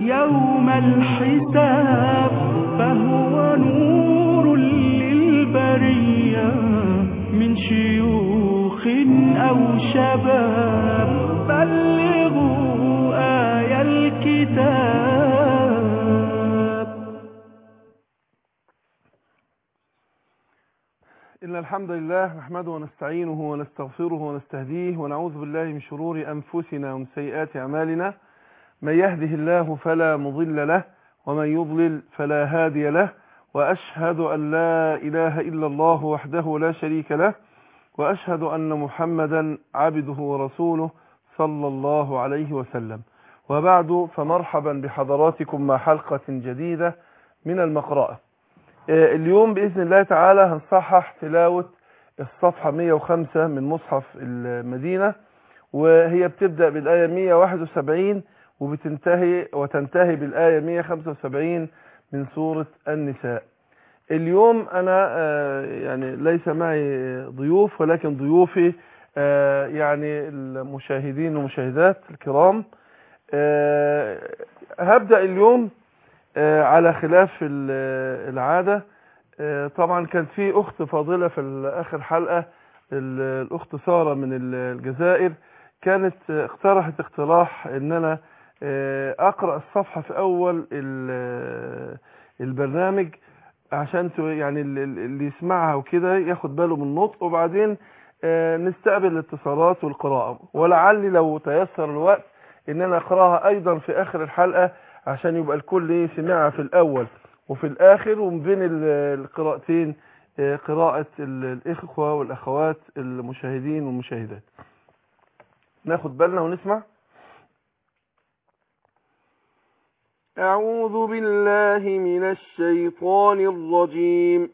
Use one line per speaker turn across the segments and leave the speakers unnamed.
يوم الحساب، فهو نور للبرية من شيوخ أو شباب. بلغوا آي الكتاب.
إن الحمد لله نحمده ونستعينه ونستغفره ونستهديه ونعوذ بالله من شرور أنفسنا ومن سيئات أعمالنا. من يهده الله فلا مضل له ومن يضلل فلا هادي له، وأشهد أن لا إله إلا الله وحده لا شريك له، وأشهد أن محمدا عبده ورسوله صلى الله عليه وسلم. وبعد، فمرحبا بحضراتكم مع حلقة جديدة من المقرأة. اليوم بإذن الله تعالى هنصحح تلاوة الصفحة 105 من مصحف المدينة، وهي بتبدأ بالآية 171 وتنتهي بالآية 175 من سورة النساء. اليوم أنا يعني ليس معي ضيوف، ولكن ضيوفي يعني المشاهدين والمشاهدات الكرام. هبدأ اليوم على خلاف العادة. طبعا كانت في أخت فاضلة في آخر حلقة، الأخت سارة من الجزائر، كانت اقترحت اقتراح ان انا اقرأ الصفحة في اول البرنامج عشان يعني اللي يسمعها وكده ياخد باله من النطق، وبعدين نستقبل الاتصالات والقراءة. ولعلي لو تيسر الوقت ان انا اقراها ايضا في اخر الحلقة عشان يبقى الكل سمعها في الاول وفي الاخر، ومن بين القراءتين قراءة الاخوة والاخوات المشاهدين والمشاهدات. ناخد بالنا ونسمع. أعوذ بالله من الشيطان الرجيم.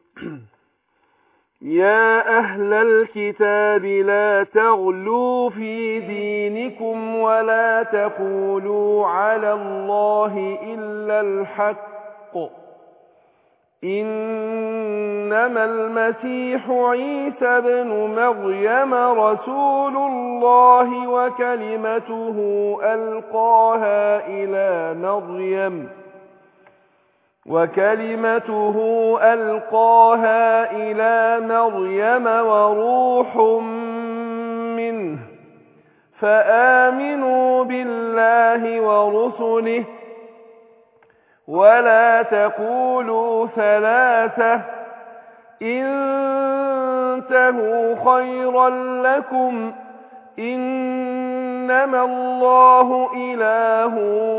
يا أهل الكتاب لا تغلوا في دينكم ولا تقولوا على الله إلا الحق، إنما المسيح عيسى بن مريم رسول الله وكلمته ألقاها إلى مريم وروح منه، فآمنوا بالله ورسله ولا تقولوا ثلاثة، انتهوا خيرا لكم، إنما الله إله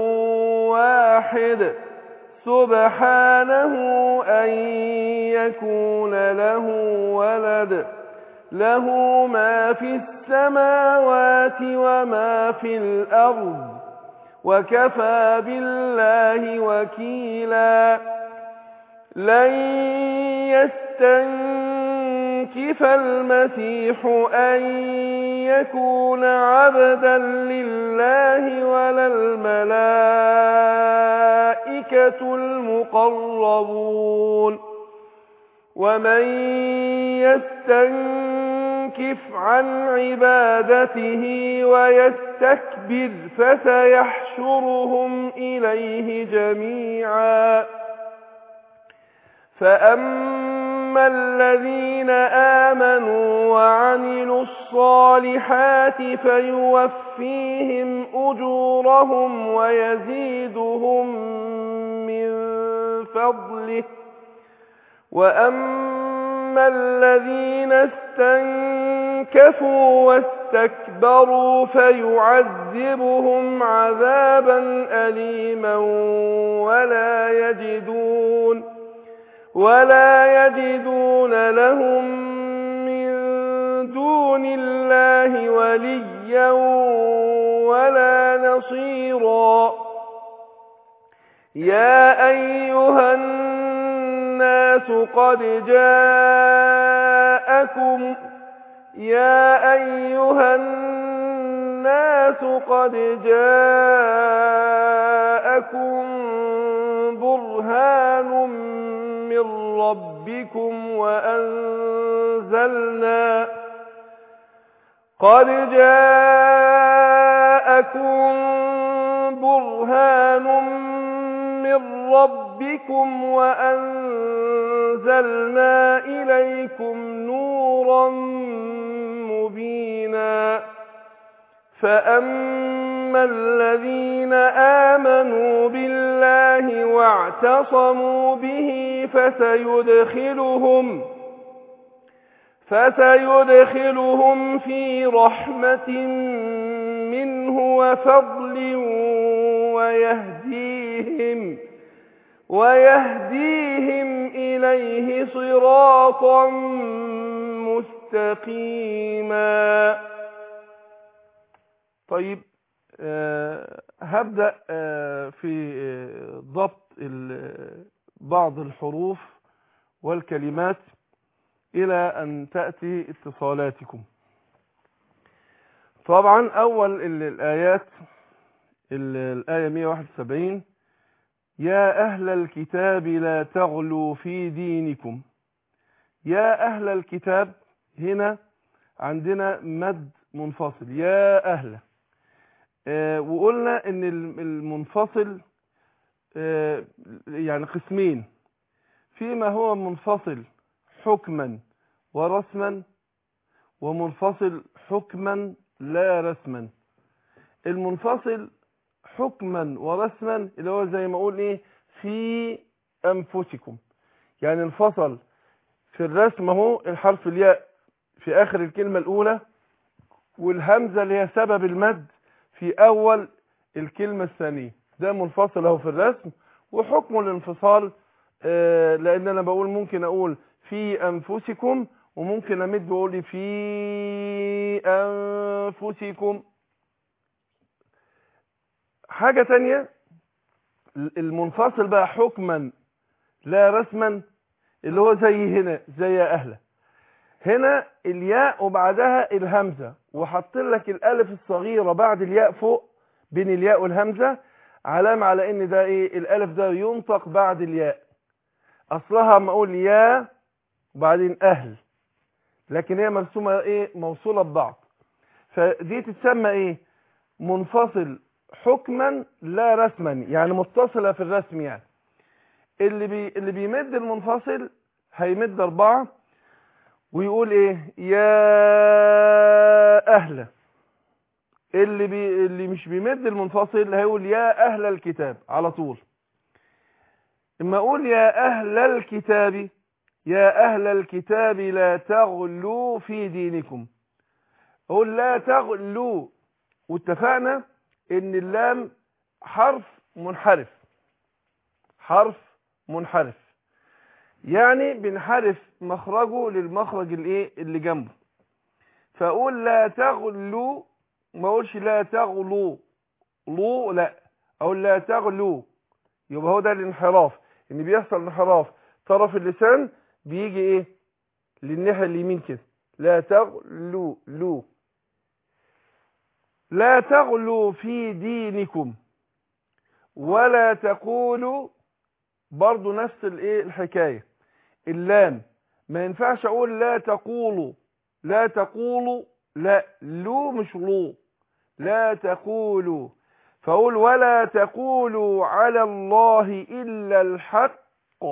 واحد، سبحانه أن يكون له ولد، له ما في السماوات وما في الأرض، وكفى بالله وكيلا. لن يستنكف المسيح أن يكون عبدا لله ولا الملائكة المقربون، ومن يستنكف عن عبادته ويستكبر فسيحشرهم إليه جميعا. فأما الذين آمنوا وعملوا الصالحات فيوفيهم أجورهم ويزيدهم من فضله، وأما الذين استنكفوا واستكبروا فيعذبهم عذابا أليما ولا يجدون لهم من دون الله وليا ولا نصيرا. يا أيها الناس قد جاءكم برهان من ربكم وأنزلنا من ربكم وأنزلنا إليكم نورا مبينا فأما الذين آمنوا بالله واعتصموا به فسيدخلهم في رحمة منه وفضل ويهديهم إليه صراطا مستقيما. طيب، هبدأ في ضبط بعض الحروف والكلمات إلى أن تأتي اتصالاتكم. طبعا أول الآيات، الآية 171: يا أهل الكتاب لا تغلوا في دينكم. يا أهل الكتاب هنا عندنا مد منفصل، يا أهل. وقلنا ان المنفصل يعني قسمين: فيما هو منفصل حكما ورسما، ومنفصل حكما لا رسما. المنفصل حكما ورسما اللي هو زي ما اقول ايه، في انفسكم، يعني انفصل في الرسم اهو الحرف الياء في اخر الكلمة الاولى، والهمزة اللي هي سبب المد في اول الكلمة الثانية. ده منفصل اهو في الرسم. وحكم الانفصال لان انا بقول ممكن اقول في انفسكم، وممكن امد واقول في انفسكم. حاجة تانية، المنفصل بقى حكما لا رسما اللي هو زي هنا، زي يا أهل. هنا الياء وبعدها الهمزة، وحط لك الألف الصغيرة بعد الياء فوق بين الياء والهمزة، علامة على ان ده ايه، الألف ده ينطق بعد الياء. أصلها ما أقول يا وبعدين أهل، لكن هي مرسومة ايه، موصولة ببعض. فدي تتسمى ايه، منفصل حكما لا رسما، يعني متصلة في الرسم. يعني اللي بيمد المنفصل هيمد 4 ويقول ايه، يا اهل. اللي مش بيمد المنفصل هيقول يا اهل الكتاب على طول. اما اقول يا اهل الكتاب، يا اهل الكتاب لا تغلوا في دينكم، اقول لا تغلوا، واتفقنا ان اللام حرف منحرف، حرف منحرف، يعني بنحرف مخرجه للمخرج اللي جنبه. فاقول لا تغلوا، ما اقولش لا تغلوا لو، لا، اقول لا تغلوا. يبقى هو ده الانحراف، ان بيحصل انحراف طرف اللسان بيجي ايه للناحيه اليمين كده. لا تغلوا لو. لا تغلوا في دينكم ولا تقولوا، برضو نفس الحكاية. اللام ما ينفعش اقول لا تقولوا، لا تقولوا، لا، لو مش لو، لا تقولوا. فاقول ولا تقولوا على الله الا الحق.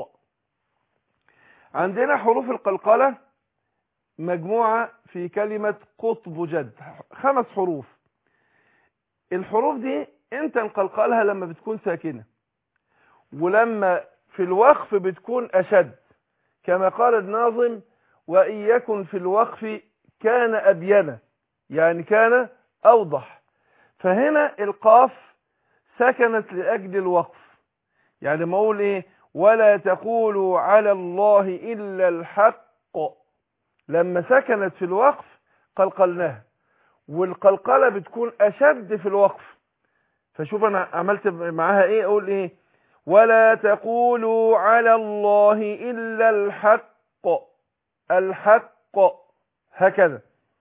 عندنا حروف القلقلة مجموعة في كلمة قطب جد، 5 حروف. الحروف دي انت نقلقلها لما بتكون ساكنة، ولما في الوقف بتكون أشد، كما قال الناظم: وإن يكن في الوقف كان أبين، يعني كان أوضح. فهنا القاف سكنت لأجل الوقف، يعني ما أقول إيه، ولا تقولوا على الله إلا الحق، لما سكنت في الوقف قلقلناها، والقلقلة بتكون أشد في الوقف. فشوف أنا عملت معاها إيه، أقول إيه، ولا تقولوا على الله إلا الحق، الحق، هكذا.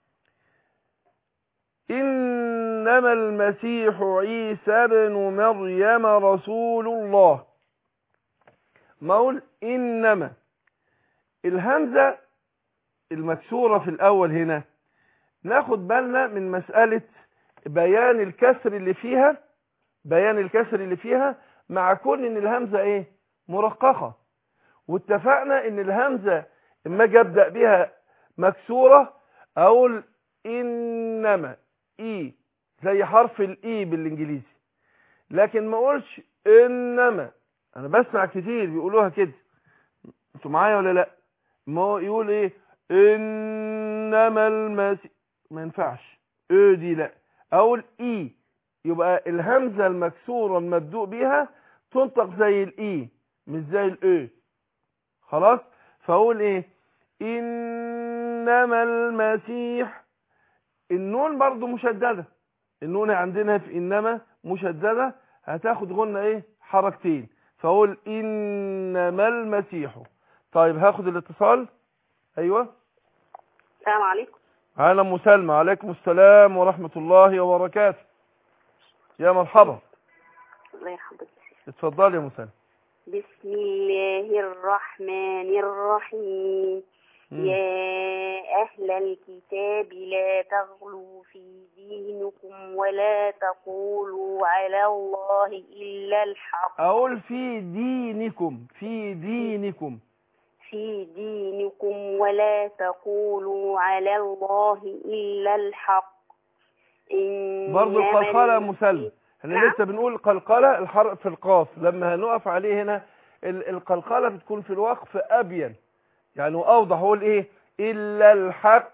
إنما المسيح عيسى بن مريم رسول الله. ما أقول إنما، الهمزة المكسورة في الأول هنا ناخد بالنا من مسألة بيان الكسر اللي فيها، بيان الكسر اللي فيها مع كون ان الهمزة ايه مرققة. واتفقنا ان الهمزة اما اجي ابدا بها مكسورة اقول انما اي زي حرف الاي بالانجليزي، لكن ما اقولش انما. انا بسمع كتير بيقولوها كده، انتوا معايا ولا لا؟ ما هو يقول ايه انما المسيح، ما ينفعش ايه دي، لا اقول اي. يبقى الهمزة المكسورة المبدوء بيها تنطق زي الاي مش زي الاي. خلاص، فاقول ايه انما المسيح. النون برضو مشددة، النون عندنا في انما مشددة، هتاخد غنة ايه حركتين، فاقول انما المسيح. طيب هاخد الاتصال. ايوه
السلام عليكم.
اهلا مسلمة. عليكم السلام ورحمة الله وبركاته. يا مرحبا.
الله يرحمك.
اتفضل يا مسلمة.
بسم الله الرحمن الرحيم. يا أهل الكتاب لا تغلوا في دينكم ولا تقولوا على الله إلا الحق.
أقول في دينكم، في دينكم،
في دينكم ولا تقولوا على الله إلا الحق.
برضو القلقلة مسلم. احنا لسه بنقول قلقلة الحرف في القاف، لما هنقف عليه هنا القلقلة بتكون في الوقف أبين يعني وأوضح. أقول إيه إلا الحق،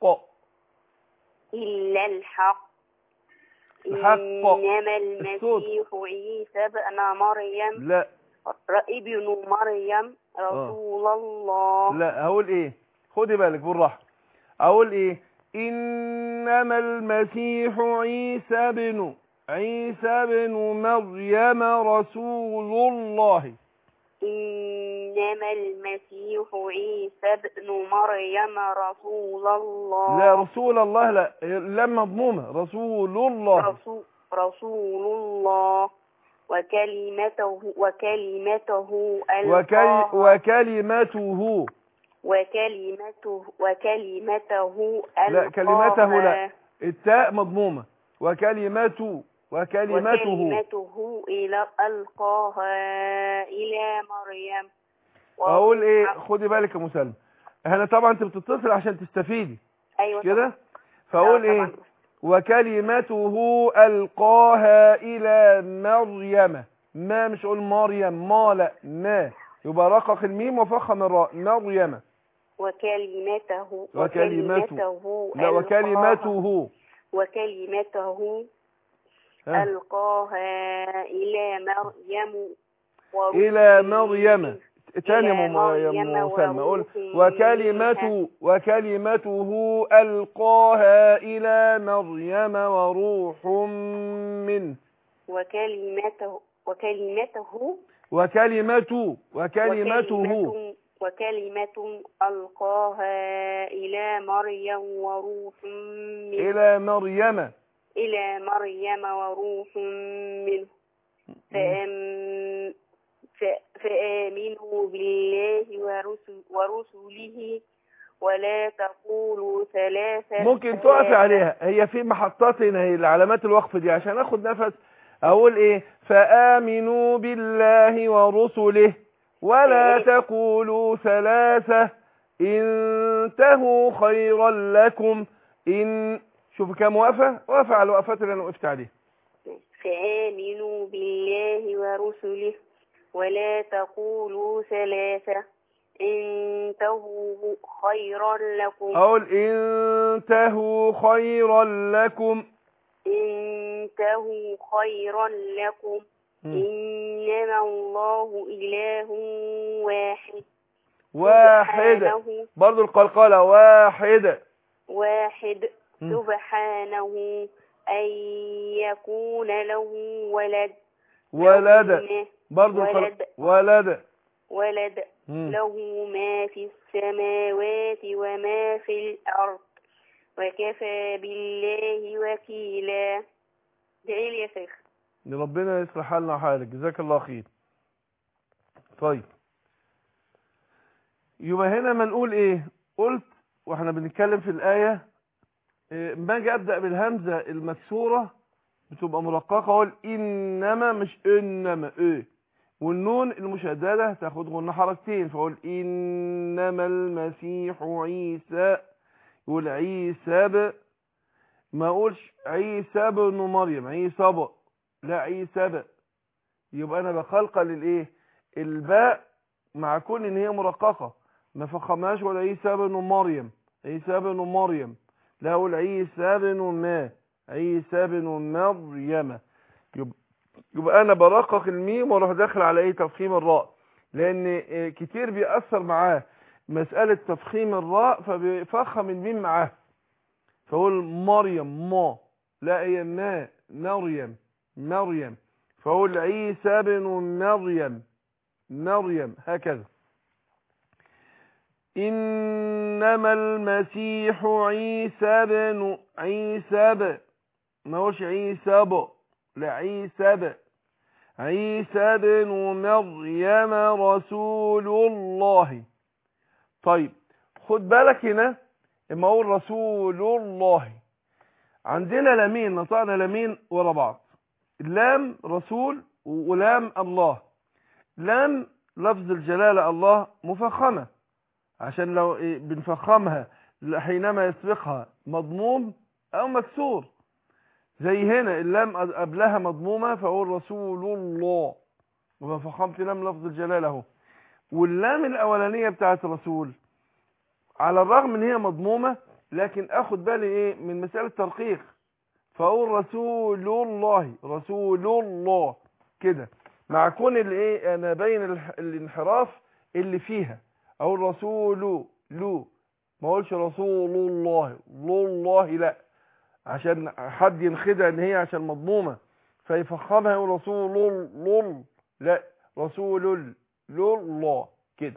إلا الحق.
الحق.
إنما المسيح عيسى ابن مريم،
لا
ابن مريم رسول الله.
لا هقول إيه، خدي بالك بالراحة. أقول إيه إنما المسيح عيسى بن مريم رسول الله.
إنما المسيح عيسى بن مريم رسول الله.
لا رسول الله، لا لما مضمومة رسول الله.
رسول الله وكلمته
لا كلمته لا، التاء مضمومة. وكلمته
إلى ألقاها إلى مريم.
أقول إيه، خدي بالك يا مسلم، احنا طبعا انت بتتصل عشان تستفيدي.
أيوة
كده، فأقول إيه وكلمته ألقاها إلى مريم. ما مش أقول مريم، ما لا، ما يبقى رقق الميم وفخم الراء. مريم.
وكلمته
لا وكلمته ألقاها إلى مريم. تاني يا مسلمة أقول وكلمته ألقاها إلى مريم وروح منه.
وكلمة ألقاها إلى مريم وروح منه. إلى مريم وروح منه. فآمنوا بالله ورسله ولا تقولوا ثلاثة.
ممكن تقفي عليها، هي في محطات هنا، هي العلامات الوقف دي عشان اخد نفس. اقول ايه فآمنوا بالله ورسله ولا تقولوا ثلاثة انتهوا خيرا لكم. شوف كم وقفة على الوقفات اللي انا وقفت عليها.
فآمنوا بالله ورسله ولا تقولوا ثلاثة انتهوا خيرا لكم.
أقول انتهوا خيرا لكم.
إنما الله إله
واحد. برضو القلقلة واحد.
سبحانه أن يكون له
برضو ولد.
له ما في السماوات وما في الأرض وكفى بالله وكيلا. دعي لي يا شيخ.
ربنا يصلح حالنا وحالك، جزاك الله خير. طيب يبقى هنا ما نقول ايه، قلت واحنا بنتكلم في الآية ما اجي ابدأ بالهمزة المكسورة بتبقى مرققة، اقول انما مش انما ايه. والنون المشددة هتاخد غنة حركتين، فاقول انما المسيح عيسى، يقول عيسى ما اقولش عيسى بن مريم، عيسى لا عيسى يبقى انا بخلقل الايه الباء مع كون ان هي مرققة، ما فخمهاش ولا عيسى بن مريم، عيسى بن مريم، لا اقول عيسى بن عيسى بن مريم. يبقى انا برقق الميم واروح داخل على ايه تفخيم الراء، لان كتير بيأثر معاه مسألة تفخيم الراء فبيفخم الميم معاه، فاقول مريم ما، لا هي ما مريم، فاقول عيسى بن مريم هكذا. انما المسيح عيسى ما هوش عيسى لا عيسى بن مريم رسول الله. طيب خد بالك هنا اما اقول رسول الله، عندنا لامين، نطقنا لامين ورا بعض، لام رسول ولام الله. لام لفظ الجلالة الله مفخمة، عشان لو بنفخمها حينما يسبقها مضموم او مكسور، زي هنا اللام قبلها مضمومة فاقول رسول الله، وفخمت لام لفظ الجلالة اهو. واللام الاولانية بتاعت رسول على الرغم ان هي مضمومة لكن اخد بالي ايه من مسألة ترقيق، فاقول رسول الله كده، مع كون الايه انا بين الانحراف اللي فيها، اقول رسول ما اقولش رسول الله لا، عشان حد ينخدع ان هي عشان مضمومة فيفخمها يقول رسول لا رسول الله كده.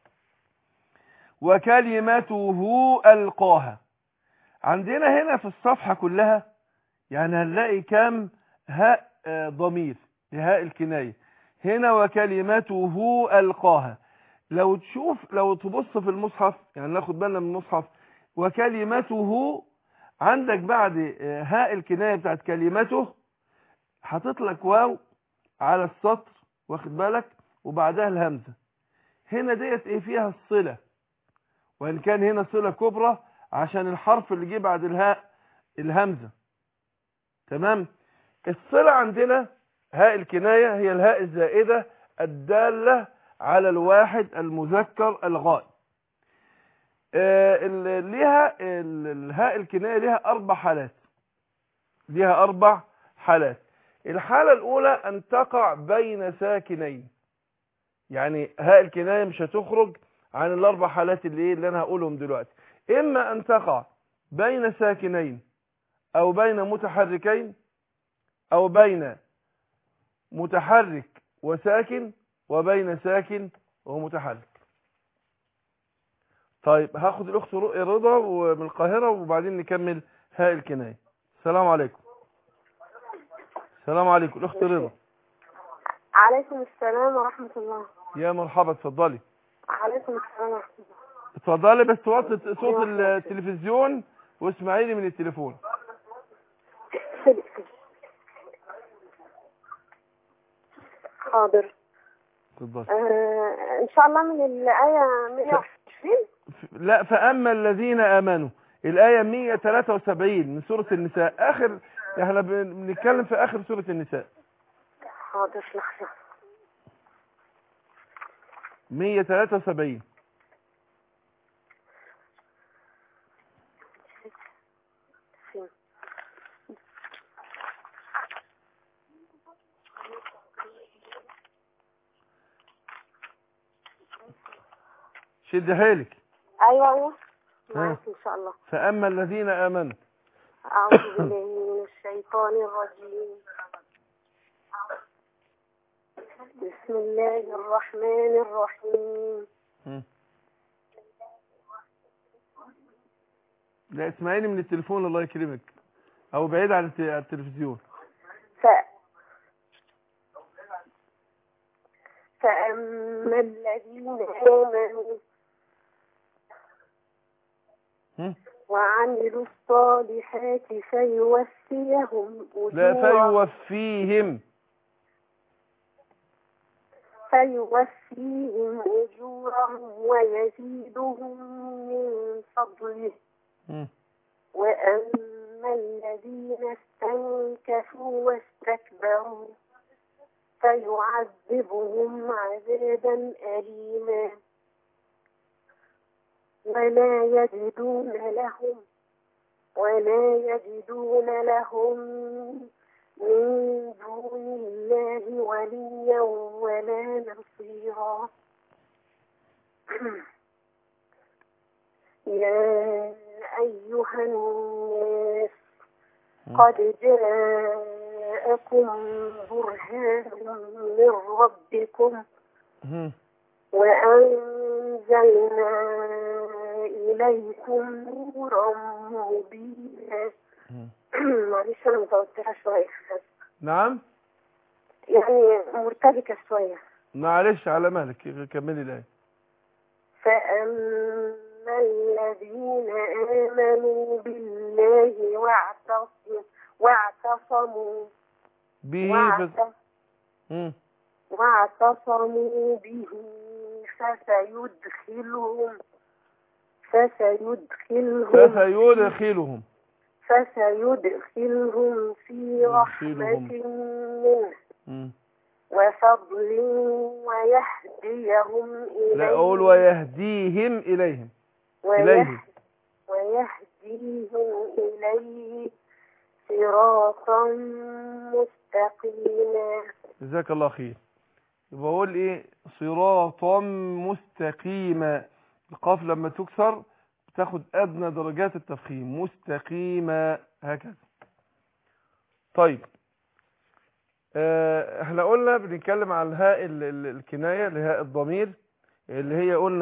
وكلمته ألقاها، عندنا هنا في الصفحة كلها يعني هنلاقي كام هاء ضمير لهاء الكناية هنا، وكلمته ألقاها. لو تبص في المصحف، يعني ناخد بالنا من المصحف، وكلمته عندك بعد هاء الكناية بتاعت كلمته حاطط لك واو على السطر، واخد بالك، وبعدها الهمزة. هنا ديت ايه فيها الصلة، وان كان هنا صلة كبرى عشان الحرف اللي جه بعد الهاء الهمزة. تمام. الصلة عندنا هاء الكناية هي الهاء الزائدة الدالة على الواحد المذكر الغائب. ليها الهاء الكناية ليها 4 حالات، ليها 4 حالات. الحالة الأولى أن تقع بين ساكنين، يعني هاء الكناية مش هتخرج عن ال4 حالات اللي أنا هقولهم دلوقتي، إما أن تقع بين ساكنين أو بين متحركين أو بين متحرك وساكن وبين ساكن ومتحرك. طيب هاخد الأخت رضا من القاهرة وبعدين نكمل هاء الكناية. السلام عليكم. السلام عليكم الأخت رضا.
عليكم السلام ورحمة الله.
يا مرحبا، اتفضلي.
عليكم السلام ورحمة الله.
اتفضلي بس وطي صوت التلفزيون واسمعيني من التليفون.
حاضر.
اتفضلي.
ان شاء الله من الآية 120.
لا، فأما الذين آمنوا، الآية 173 من سورة النساء، احنا بنتكلم في آخر سورة النساء.
حاضر لحظة.
173. شد حيلك.
ايوه معاك ان شاء الله.
فأما الذين آمنوا.
أعوذ بالله من الشيطان الرجيم. بسم الله الرحمن الرحيم.
لا اسمعيني من التليفون الله يكرمك، او بعيد عن التلفزيون.
فأما الذين آمنوا وعملوا الصالحات فيوفيهم
لا،
أجورهم
فيوفيهم
ويزيدهم من فضله. وأما الذين استنكفوا واستكبروا فيعذبهم عذابا أليما ولا يجدون لهم من دون الله وليا ولا نصيرا. يا أيها الناس قد جاءكم برهان من ربكم وأنزلنا إليكم نورا مبينا. معلش أنا متوترة شوية.
نعم،
يعني مرتبكة شوية.
معلش على مهلك، كملي الآية.
فأما الذين آمنوا بالله واعتصموا به فسيدخلهم في رحمة منه وفضل ويهديهم إليه.
لا أقول ويهديهم إليهم.
ويهديهم إليه صراطا مستقيما.
جزاك الله خير. بقول ايه؟ صراطا مستقيما. القاف لما تكسر تاخد ادنى درجات التفخيم. مستقيما هكذا. طيب، احنا قلنا بنتكلم عن الهاء الكناية لهاء الضمير، اللي هي قلنا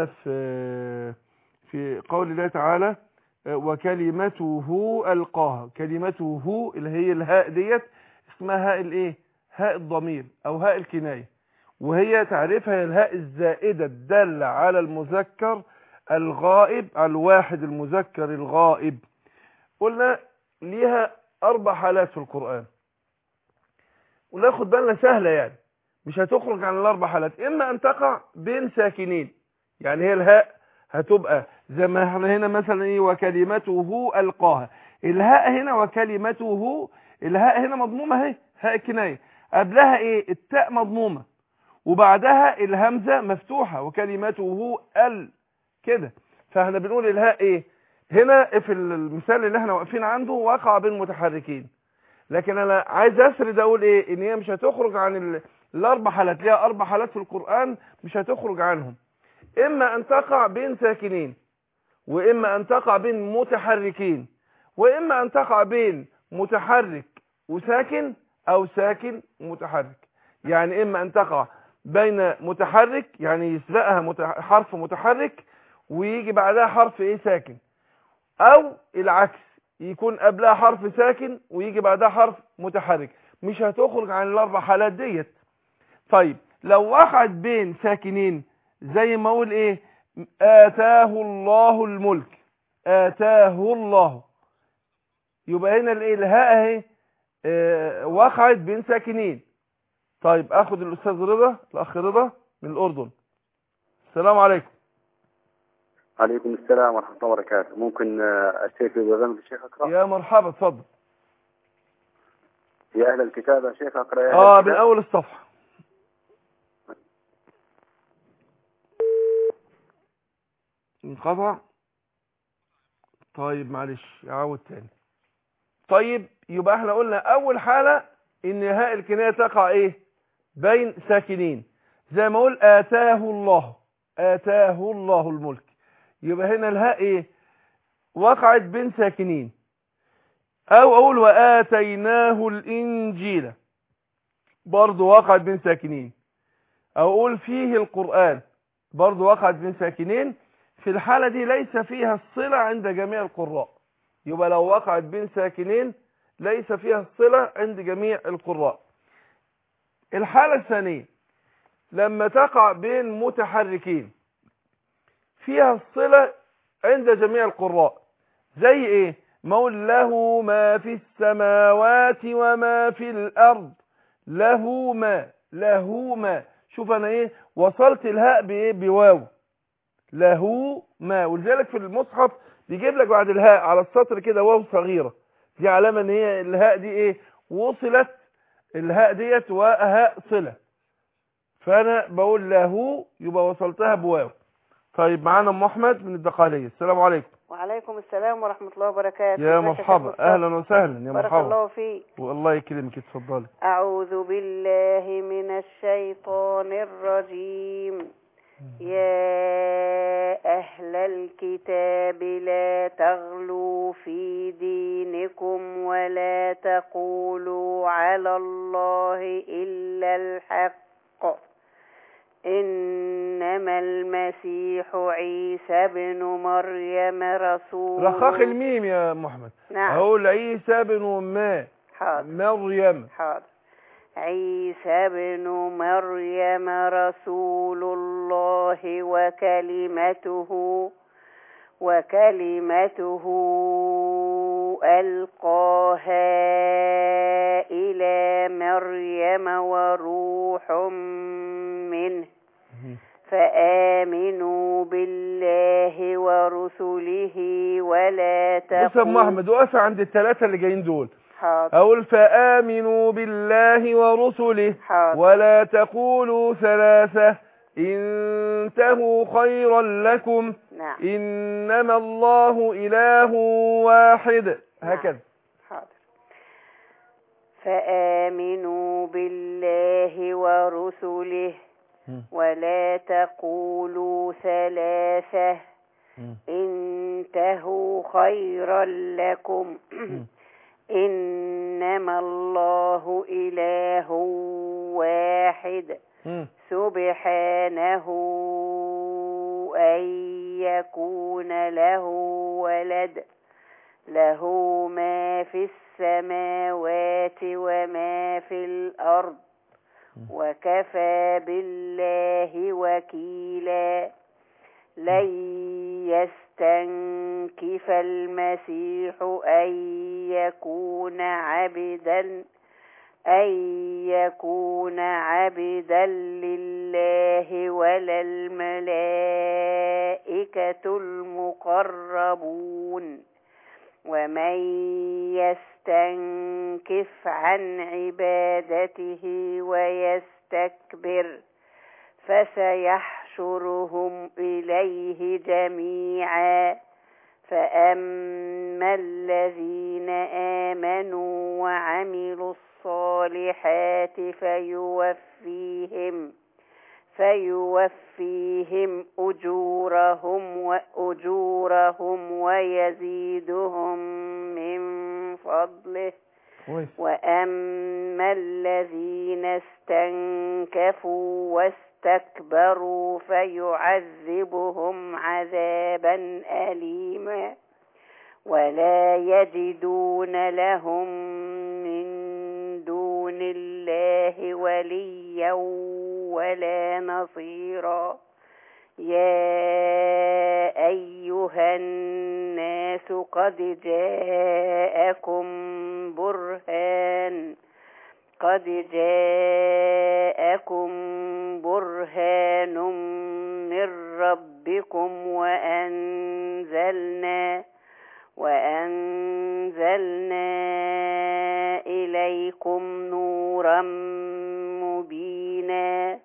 في قول الله تعالى وكلمته ألقاها. كلمته اللي هي الهاء ديت اسمها هاء الايه؟ هاء الضمير او هاء الكناية، وهي تعرفها الهاء الزائدة الدالة على المذكر الغائب، على الواحد المذكر الغائب. قلنا ليها 4 حالات في القرآن، وناخد بالنا سهلة، يعني مش هتخرج عن ال4 حالات. إما أن تقع بين ساكنين، يعني هي الهاء هتبقى زي ما احنا هنا مثلا ايه؟ وكلمته ألقاها. الهاء هنا وكلمته، الهاء هنا مضمومة اهي، هاء الكناية. قبلها ايه؟ التاء مضمومة، وبعدها الهمزة مفتوحة، وكلمته كده. فاحنا بنقول الهاء ايه هنا في المثال اللي احنا واقفين عنده؟ وقع بين متحركين. لكن انا عايز اسرد اقول ايه؟ ان هي مش هتخرج عن ال4 حالات. ليها 4 حالات في القرآن مش هتخرج عنهم. اما ان تقع بين ساكنين، واما ان تقع بين متحركين، واما ان تقع بين متحرك وساكن او ساكن متحرك. يعني اما ان تقع بين متحرك، يعني يسبقها حرف متحرك ويجي بعدها حرف ايه؟ ساكن، او العكس، يكون قبلها حرف ساكن ويجي بعدها حرف متحرك. مش هتخرج عن ال4 حالات ديت. طيب، لو وقعت بين ساكنين زي ما اقول ايه؟ آتاه الله الملك. آتاه الله، يبقى هنا الايه؟ الهاء اهي وقعت بين ساكنين. طيب، اخد الاستاذ رضا، الاخ رضا من الاردن. السلام عليكم.
عليكم السلام ورحمة الله وبركاته. ممكن الشيخ يبغى الشيخ أقرأ؟
يا مرحبا، اتفضل.
يا أهل الكتاب يا شيخ أقرأ.
من أول الصفحة. انقطع. طيب معلش، اعود تاني. طيب، يبقى احنا قلنا اول حالة ان هاء الكناية تقع ايه؟ بين ساكنين، زي ما اقول آتاه الله. آتاه الله الملك، يبقى هنا الهاء ايه؟ وقعت بين ساكنين. او اقول وآتيناه الانجيل، برضو وقعت بين ساكنين. او اقول فيه القرآن، برضو وقعت بين ساكنين. في الحالة دي ليس فيها الصلة عند جميع القراء. يبقى لو وقعت بين ساكنين ليس فيها الصلة عند جميع القراء. الحالة الثانية لما تقع بين متحركين فيها الصلة عند جميع القراء، زي ايه؟ مول له ما في السماوات وما في الارض، له ما. شوف انا ايه وصلت الهاء بايه؟ بواو، له ما. ولذلك في المصحف بيجيب لك بعد الهاء على السطر كده واو صغيرة، دي علامة ان هي الهاء دي ايه؟ وصلت الهاء ديت وهاء صلة، فانا بقول له يبقى وصلتها بواو. طيب معانا ام احمد من الدقهلية. السلام عليكم.
وعليكم السلام ورحمة الله وبركاته.
يا مرحبا، اهلا وسهلا يا
بارك
مرحبا.
الله فيك.
والله يكرمك، اتفضلي.
أعوذ بالله من الشيطان الرجيم. يا أهل الكتاب لا تغلوا في دينكم ولا تقولوا على الله إلا الحق، إنما المسيح عيسى بن مريم رسول.
رخاخ الميم يا محمد.
نعم.
أقول عيسى بن مريم.
حاضر. عيسى بن مريم رسول الله وكلمته ألقاها إلى مريم وروح منه، فآمنوا بالله ورسله ولا تقولوا.
بص يا ام احمد، وقف عند الثلاثه اللي جايين دول.
حاضر.
اقول فآمنوا بالله ورسله.
حاضر.
ولا تقولوا ثلاثه، انتهوا خيرا لكم.
نعم.
انما الله اله واحد. هكذا.
حاضر. فآمنوا بالله ورسله ولا تقولوا ثلاثة، انتهوا خيرا لكم. إنما الله إله واحد، سبحانه أن يكون له ولد، له ما في السماوات وما في الأرض، وكفى بالله وكيلا. لن يستنكف المسيح أن يكون عبدا لله ولا الملائكة المقربون، ومن يستنكف عن عبادته ويستكبر فسيحشرهم إليه جميعا. فأما الذين آمنوا وعملوا الصالحات فيوفيهم أجورهم ويزيدهم من فضله. وأما الذين استنكفوا واستكبروا فيعذبهم عذابا أليما، ولا يجدون لهم من دون الله وليا ولا نصيرا. يا أيها الناس قد جاءكم برهان من ربكم وأنزلنا إليكم نورا مبينا.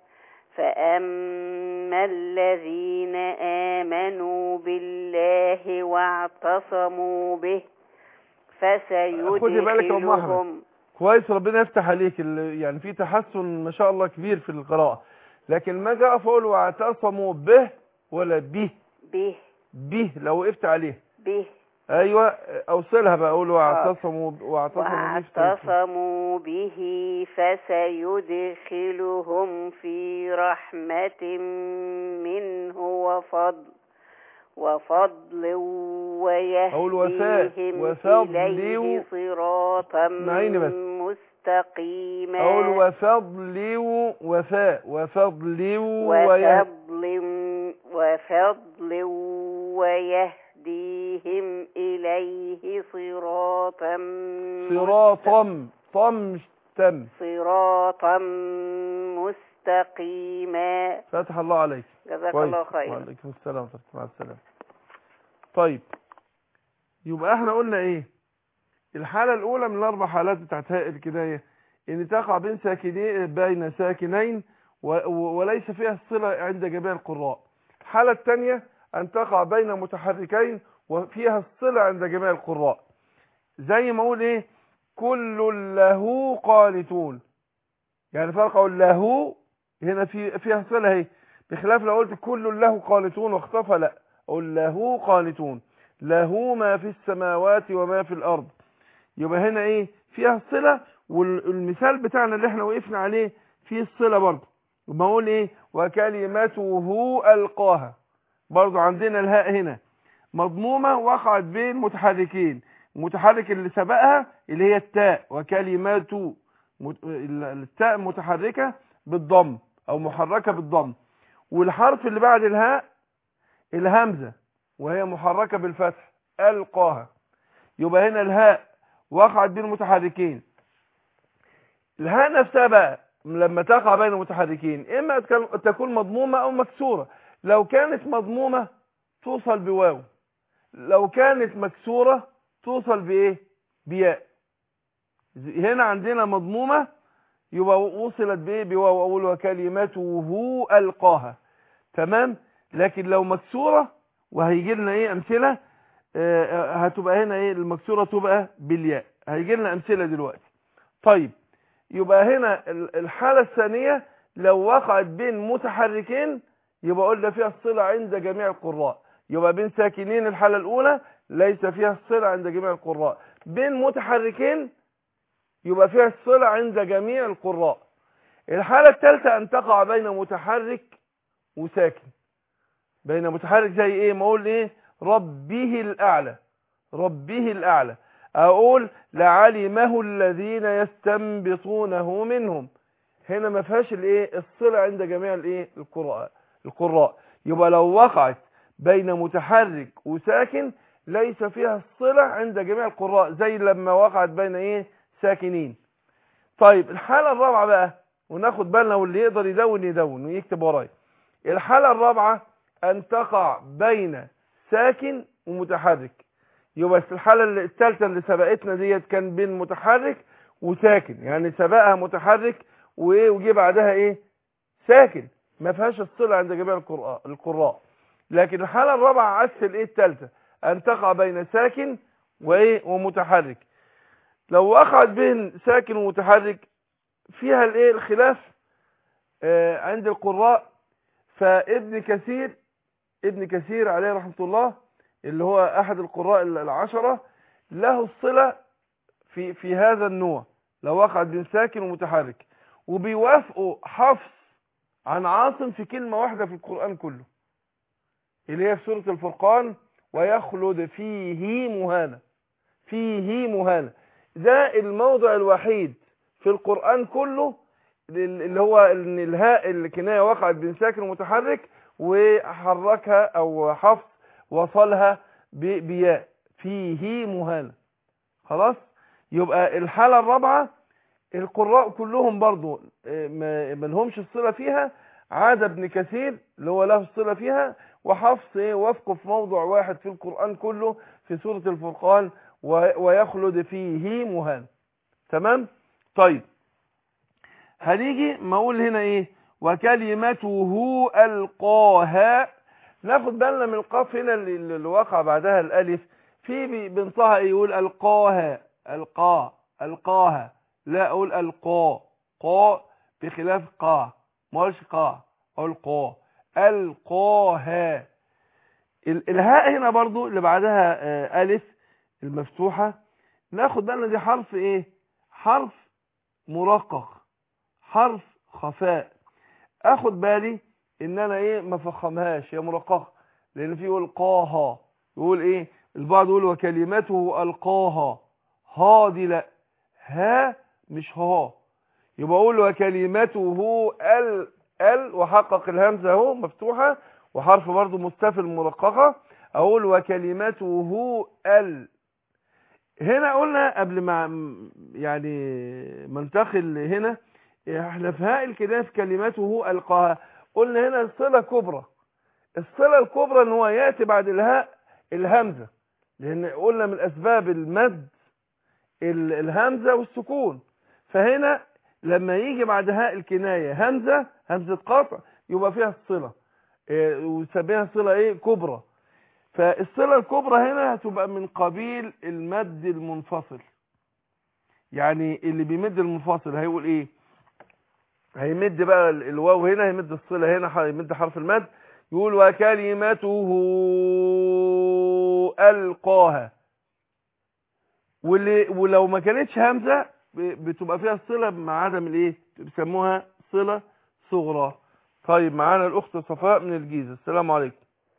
فأما الذين آمنوا بالله واعتصموا به فسيدخلهم.
كويس، ربنا يفتح عليك. يعني في تحسن ما شاء الله كبير في القراءة، لكن ما جاء فقول واعتصموا به ولا به لو وقفت عليه
به.
ايوه اوصلها بقى، اقول واعتصموا
به فسيدخلهم في رحمة منه وفضل ويهديهم إليه صراطا مستقيما.
أقول وفضل ويهديهم إليه
إليه صراطا
طم مش تم،
صراطا مستقيما.
فتح الله عليك.
جزاك
كويس.
الله خيرا.
وعليكم السلام ورحمة الله. مع السلامة. طيب يبقى احنا قلنا ايه؟ الحالة الأولى من الأربع حالات بتاعت هاء الكناية إن تقع بين ساكنين وليس فيها الصلة عند جميع القراء. الحالة الثانية أن تقع بين متحركين وفيها الصلة عند جميع القراء. زي ما أقول إيه؟ كل له قانتون، يعني فرق أقول له هنا فيها صلة اهي، بخلاف لو قلت كل له قانتون واختفى، لا أقول له قانتون، له ما في السماوات وما في الأرض. يبقى هنا ايه؟ فيها الصلة. والمثال بتاعنا اللي احنا وقفنا عليه فيه الصلة برضه. يبقى اقول ايه؟ وكلمته ألقاها، برضه عندنا الهاء هنا مضمومة وقعت بين متحركين، المتحرك اللي سبقها اللي هي التاء، وكلماته التاء متحركة بالضم او محركة بالضم، والحرف اللي بعد الهاء الهمزة وهي محركة بالفتح ألقاها. يبقى هنا الهاء وقعت بين المتحركين. الهاء نفسها بقى لما تقع بين المتحركين اما تكون مضمومة او مكسورة. لو كانت مضمومة توصل بواو، لو كانت مكسورة توصل بايه؟ بياء. هنا عندنا مضمومة يبقى وصلت بايه؟ بواو، اقول وكلمته ألقاها. تمام. لكن لو مكسورة وهيجي لنا ايه امثلة، هتبقى هنا ايه؟ المكسورة تبقى بالياء. هيجي لنا امثلة دلوقتي. طيب يبقى هنا الحالة الثانية لو وقعت بين متحركين يبقى قلنا فيها الصلة عند جميع القراء. يبقى بين ساكنين الحالة الأولى ليس فيها الصلة عند جميع القراء، بين متحركين يبقى فيها الصلة عند جميع القراء. الحالة الثالثة أن تقع بين متحرك وساكن. بين متحرك زي ايه؟ ما اقول ايه؟ ربه الأعلى، ربه الأعلى. أقول لعلمه الذين يستنبطونه منهم. هنا ما فيهاش الايه؟ الصلة عند جميع الايه؟ القراء. يبقى لو وقعت بين متحرك وساكن ليس فيها الصلة عند جميع القراء، زي لما وقعت بين ايه؟ ساكنين. طيب الحالة الرابعة بقى، وناخد بالنا واللي يقدر يدون ويكتب ورايا. الحالة الرابعة أن تقع بين ساكن ومتحرك. يبقى الحالة الثالثة اللي سبقتنا ديت كان بين متحرك وساكن، يعني سبقها متحرك وجي بعدها ايه؟ ساكن، ما فيهاش الصلة عند جميع القراء. لكن الحالة الرابعة عكس الايه؟ الثالثة، أن تقع بين ساكن وايه؟ ومتحرك. لو وقعت بين ساكن ومتحرك فيها الايه؟ الخلاف عند القراء. ابن كثير عليه رحمة الله اللي هو أحد القراء العشرة له الصلة في هذا النوع لو وقعت بين ساكن ومتحرك، وبيوافقوا حفص عن عاصم في كلمة واحدة في القرآن كله اللي هي في سورة الفرقان ويخلد فيه مهانة. فيه مهانة ده الموضع الوحيد في القرآن كله اللي هو ان الهاء الكناية وقعت بين ساكن ومتحرك وحركها او حفص وصلها بياء، فيه مهانة. خلاص. يبقى الحالة الرابعة القراء كلهم برضو ما لهمش الصلة فيها، عاد ابن كثير اللي هو له الصلة فيها، وحفص وافقوا في موضع واحد في القرآن كله في سورة الفرقان ويخلد فيه مهانة. تمام. طيب هنيجي ما اقول هنا ايه؟ وكلمته ألقاها. ناخد بالنا من القاف هنا اللي وقع بعدها الالف، في بنطها يقول ألقاها، ألقاها، لا اقول ألقا، قا بخلاف قا، مالش قا، اقول قا، ألقاها. الهاء هنا برضو اللي بعدها الف المفتوحة، ناخد بالنا دي حرف ايه؟ حرف مرقق، حرف خفاء. اخد بالي ان انا ايه؟ ما فخمهاش، هي مرققه، لان في يقول قاها، يقول ايه؟ البعض يقول وكلمته القاها، ها دي لا، ها مش ها. يبقى اقول وكلمته وحقق الهمزه اهو مفتوحه وحرف برضو مستفل مرققه، اقول وكلمته هنا قلنا قبل ما يعني منتقل هنا، احنا في هاء الكناية في كلماته ألقاها قلنا هنا صلة كبرى. الصلة الكبرى ان هو يأتي بعد الهاء الهمزة، لأن قلنا من أسباب المد الهمزة والسكون. فهنا لما يجي بعد هاء الكناية همزة قطع يبقى فيها الصلة، ويسميها صلة ايه كبرى. فالصلة الكبرى هنا هتبقى من قبيل المد المنفصل. يعني اللي بيمد المنفصل هيقول ايه؟ هيمد بقى الواو هنا، هيمد الصلة هنا، هيمد حرف المد، يقول وكلمته ألقاها. ولو ما كانتش همزة بتبقى فيها الصلة مع عدم الايه، بيسموها صلة صغرى. طيب معانا الأخت صفاء من الجيزة. السلام عليكم.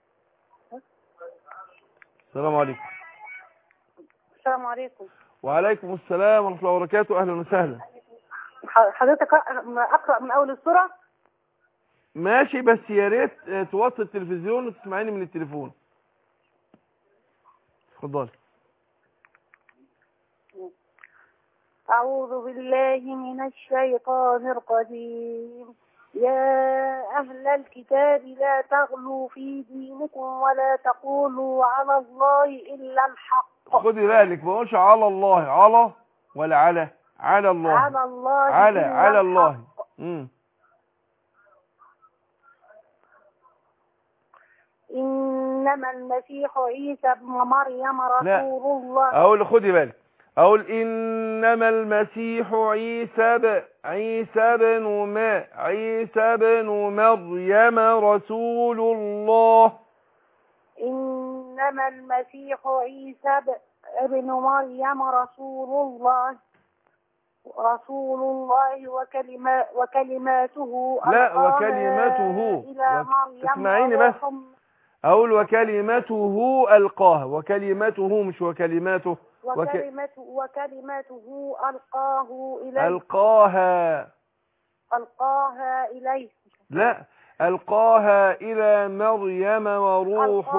السلام عليكم.
السلام عليكم.
وعليكم السلام ورحمة الله وبركاته. أهلا وسهلا.
حضرتك أقرأ من أول السورة؟
ماشي، بس يا ريت توطي التلفزيون وتسمعيني من التليفون. اتفضلي.
أعوذ بالله من الشيطان الرجيم. يا أهل الكتاب لا تغلوا في دينكم ولا تقولوا على الله إلا الحق.
خدي بالك، ما قولش على الله، على ولا على الله،
على الله
على الله.
إنما المسيح عيسى ابن مريم رسول الله.
أقول خدي بالك، أقول إنما المسيح عيسى بن مريم رسول الله.
إنما المسيح عيسى ابن مريم رسول الله وكلماته
لا، وكلماته
إلى مريم.
اسمعيني بس، أقول وكلمته ألقاها، وكلمته مش وكلماته.
وكلمته ألقاه إليه.
ألقاها
إليه.
لا، ألقاها إلى مريم وروح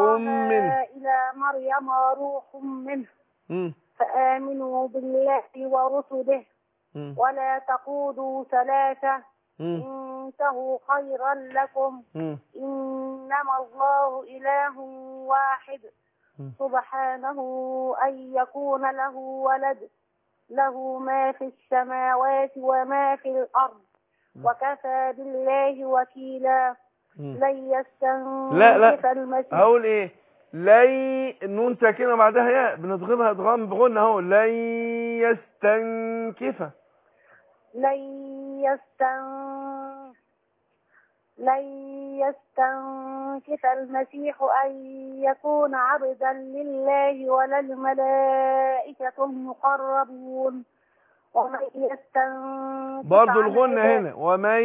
منه.
فآمنوا بالله ورسله ولا تقولوا ثلاثة انتهوا خيرا لكم إنما الله إله واحد سبحانه أن يكون له ولد له ما في السماوات وما في الأرض وكفى بالله وكيلا. لن يستنكف المسيح.
هقول ايه؟ لن، النون ساكنه بعدها ياء بنضغمها ادغام بغنى اهو. لن يستنكف
المسيح أن يكون عبدا لله ولا الملائكة المقربون. ومن يستنكف
برضو الغنى هنا،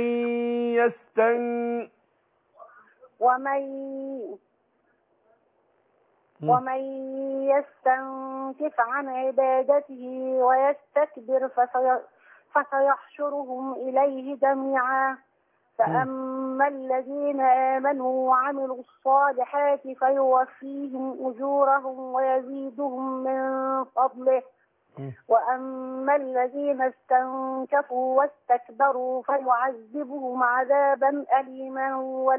ومن يستنكف عن عبادته ويستكبر فسيحشرهم إليه جميعا. فأما الذين آمنوا وعملوا الصالحات فيوفيهم أجورهم ويزيدهم من فضله. وأما الذين استنكفوا واستكبروا فيعذبهم عذابا أليما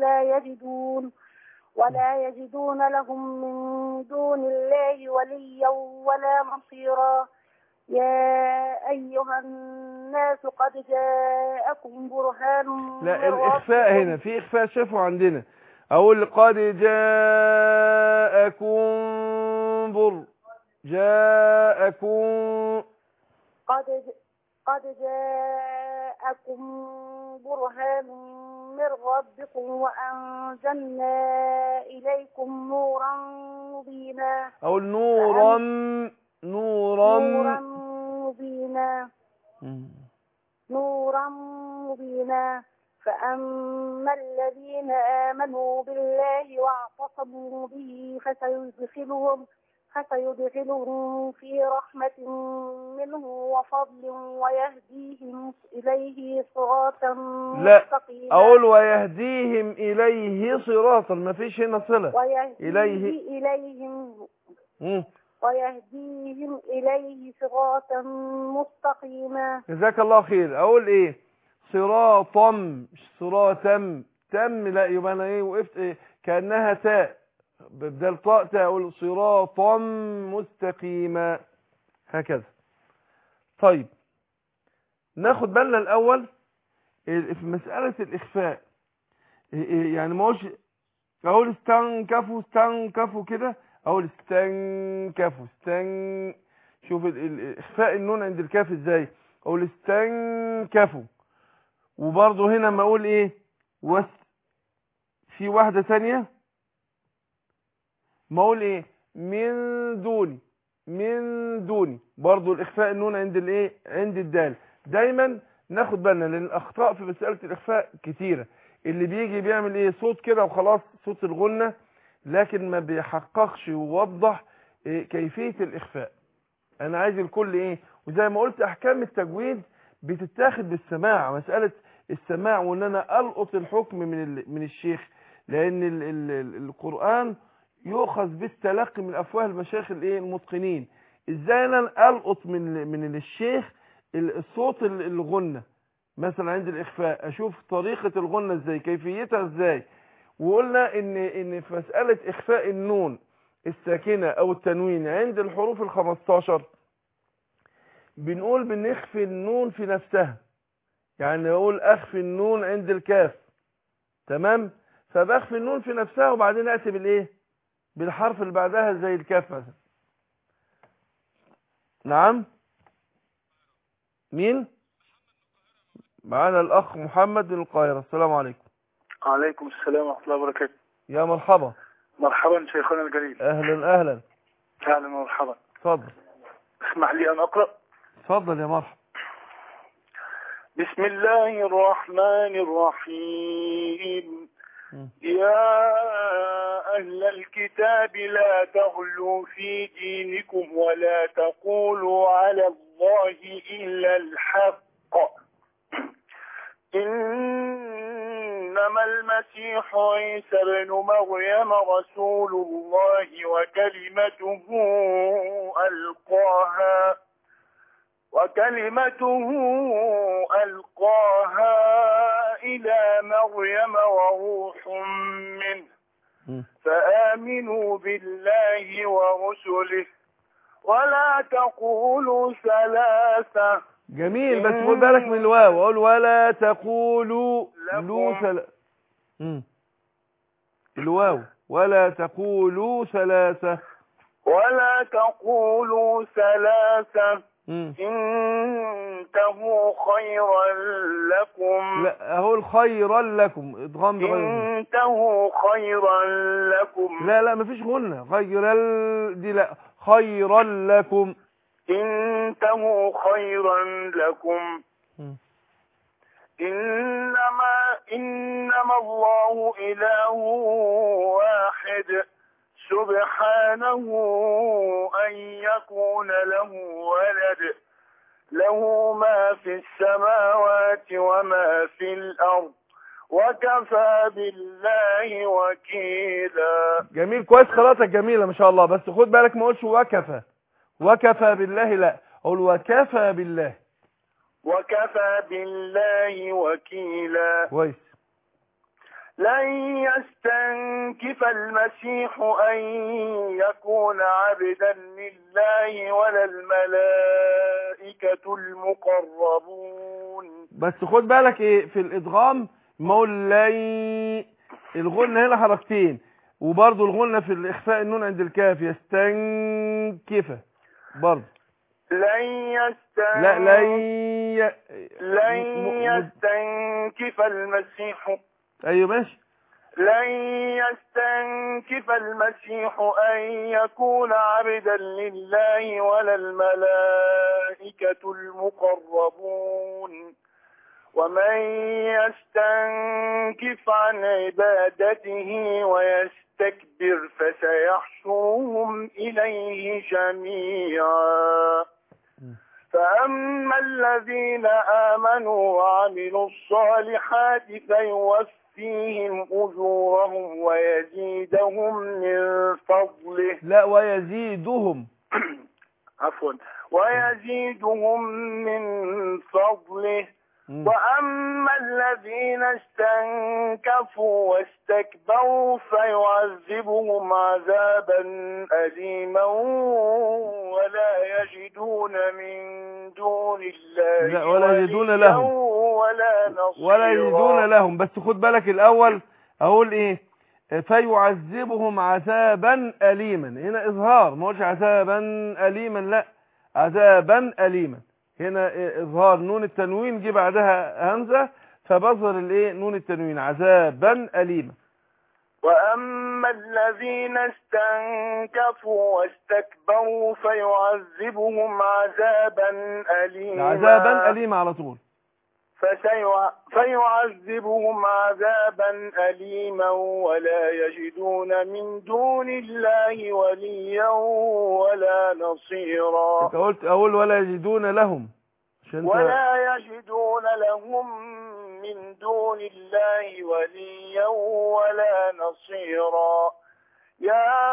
ولا يجدون لهم من دون الله وليا ولا نصيرا. يا أيها الناس قد جاءكم برهان.
لا، الإخفاء هنا في إخفاء شافوا عندنا. أقول قد جاءكم
برهان من ربكم وأنزلنا إليكم نورا مبينا.
أقول نورا
مبينا. فأما الذين آمنوا بالله واعتصموا به فسيدخلهم في رحمة منه وفضل ويهديهم إليه صراطا مستقيما.
لا، أقول ويهديهم إليه صراطا، ما فيش هنا صلة.
إليهم ويهديهم إليه صراطا مستقيما.
جزاك الله خير. اقول ايه؟ صراطا مش صراطا. تم لا، يبقى انا ايه وقفت إيه؟ كأنها تاء بدل طاء تاء. اقول صراطا مستقيما هكذا. طيب ناخد بالنا الاول في مسألة الاخفاء. يعني ما هوش اقول استنكفوا كده، اقول استنكفوا شوف اخفاء النون عند الكاف ازاي. اقول استنكفوا. وبرضه هنا ما اقول ايه في واحدة ثانية ما اقول ايه من دوني برضه الاخفاء النون عند الايه عند الدال. دايما ناخد بالنا لان الاخطاء في مسألة الاخفاء كتيرة. اللي بيجي بيعمل ايه صوت كده وخلاص، صوت الغنة، لكن ما بيحققش ويوضح كيفية الاخفاء. انا عايز الكل ايه. وزي ما قلت احكام التجويد بتتاخد بالسماع. مسألة السماع وان انا القط الحكم من الشيخ، لان القرآن يؤخذ بالتلقي من افواه المشايخ الايه المتقنين. ازاي انا القط من الشيخ الصوت الغنة مثلا عند الاخفاء، اشوف طريقة الغنة ازاي، كيفيتها ازاي. وقلنا ان في مسألة اخفاء النون الساكنة او التنوين عند الحروف ال15 بنقول بنخفي النون في نفسها. يعني اقول اخفي النون عند الكاف، تمام، فبخفي النون في نفسها وبعدين اتي بالايه بالحرف اللي بعدها زي الكاف مثلا. نعم. مين معانا؟ الاخ محمد من القاهرة. السلام عليكم.
عليكم السلام ورحمة الله وبركاته.
يا مرحبا.
مرحبا شيخنا الجليل.
اهلا اهلا.
اهلا ومرحبا.
اتفضل.
اسمح لي ان اقرأ.
اتفضل يا مرحبا.
بسم الله الرحمن الرحيم. يا أهل الكتاب لا تغلوا في دينكم ولا تقولوا على الله إلا الحق، إنما المسيح عيسى بن مريم رسول الله وكلمته ألقاها إلى مريم وروح منه، فآمنوا بالله ورسله ولا تقولوا ثلاثة.
جميل، بس خد بالك من الواو. اقول ولا تقولوا الواو ولا تقولوا ثلاثة.
ولا تقولوا ثلاثة انتهوا خيرا لكم.
لا اقول خيرا لكم ادغام بغير
انتهوا خيرا لكم.
لا مفيش غنة خيرا دي، لا خيرا لكم.
انتهوا خيرا لكم. إنما الله إله واحد سبحانه أن يكون له ولد، له ما في السماوات وما في الأرض وكفى بالله وكيلا.
جميل، كويس، قراءتك جميلة ما شاء الله. بس خد بالك ما اقولش وكفى بالله، لا اقول وكفى بالله.
وكفى بالله وكيلا.
كويس.
لن يستنكف المسيح أن يكون عبدا لله ولا الملائكة المقربون.
بس خد بالك ايه في الادغام مولاي، الغنة هنا حركتين، وبرضو الغنة في الاخفاء النون عند الكاف يستنكف برضو.
لن يستنكف المسيح.
ايوه ماشي.
لن يستنكف المسيح أن يكون عبدا لله ولا الملائكة المقربون، ومن يستنكف عن عبادته ويستكبر فسيحشرهم إليه جميعا. فأما الذين آمنوا وعملوا الصالحات فيوفيهم أجورهم ويزيدهم من فضله.
لا ويزيدهم
عفوا ويزيدهم من فضله. وأما الذين استنكفوا واستكبروا فيعذبهم عذابا أليما ولا يجدون من دون الله
ولا يجدون لهم
ولا نصيرا.
ولا يجدون لهم. بس خد بالك الأول أقول إيه؟ فيعذبهم عذابا أليما. هنا إظهار، ما قلتش عذابا أليما، لا، عذابا أليما. هنا إظهار نون التنوين جه بعدها همزة فبظهر الإيه؟ نون التنوين، عذابا أليما.
وأما الذين استنكفوا واستكبروا فيعذبهم عذابا أليما.
عذابا أليما على طول.
فيعذبهم عذابا أليما ولا يجدون من دون الله وليا ولا نصيرا.
انت قلت أقول ولا يجدون لهم،
ولا يجدون لهم من دون الله وليا ولا نصيرا. يا